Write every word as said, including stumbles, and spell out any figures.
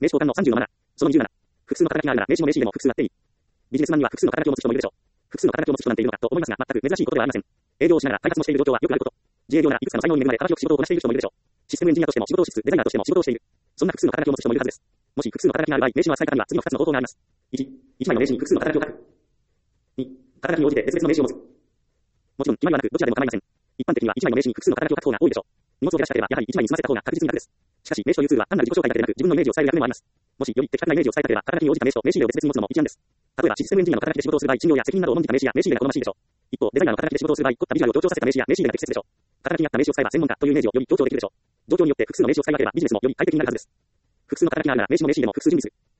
名詞交換のさんじゅうのなな。そのにじゅうなな。複数の働きがあるなら名詞も名詞でも複数あっていい。ビジネスマンには複数の働きを持つ人もいるでしょう。複数の働きを持つ人なんているのかと思いますが、全く珍しいことではありません。営業をしながら開発もしている状況はよくあること。自営業ならいくつかの才能に恵まれ幅広く仕事をこなしている人もいるでしょう。システムエンジニアとしても仕事をしつつ、デザイナーとしても仕事をしている。そんな複数の働きを持つ人もいるはずです。もし複数の働きがある場合、名詞の扱い方には次のふたつの方法があります。いち、いちまいの名詞に複数の働きを書く。に、働きに応じて別々の名詞を持つ。もちろん、決まりはなく、どちらでも構いません。一般的にはいちまいの名詞に複数の働きを書く方が多いでしょう。荷物を減らしたければ、やはりいちまいに済ませた方が確実に楽です。しかし、名詞というツールは単なる自己紹介だけでなく、自分のイメージを伝える役目もあります。もし、より的確なイメージを伝えたければ、働きに応じた名詞と名詞入れを別々に持つのも一案です。例えば、システムエンジニアの働きで仕事をする場合、賃料や責任などを重んじた名詞や名詞入れが好ましいでしょう。一方、デザイナーの働きで仕事をする場合、凝ったビジュアルを強調させた名詞や名詞入れが適切でしょう。働きに合った名詞を使えば専門家というイメージをより強調できるでしょう。状況によって複数の名詞を使い分ければビジネスもより快適になるはずです。複数の働きがあるなら名詞も名詞入れも複数準備する。